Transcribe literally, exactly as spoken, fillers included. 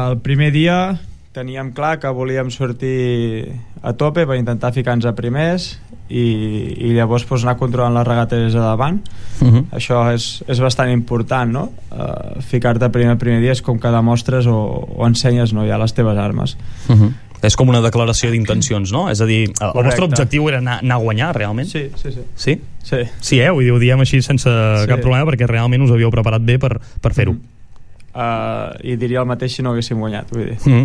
el primer dia teníem clar que volíem sortir a tope per intentar ficar-nos a primers i, i llavors pues, anar controlant les regates de davant. Uh-huh. Això és, és bastant important, no? Uh, ficar-te primer el primer dia és com que demostres o, o ensenyes, no, ja les teves armes. Uh-huh. És com una declaració d'intencions, no? És a dir, el Correcte. vostre objectiu era anar, anar a guanyar, realment? Sí, sí, sí. Sí? Sí, sí eh? Vull dir, ho diem així sense sí. cap problema perquè realment us havíeu preparat bé per, per fer-ho. Mm. Uh, i diria el mateix si no haguéssim guanyat, vull dir. Mm.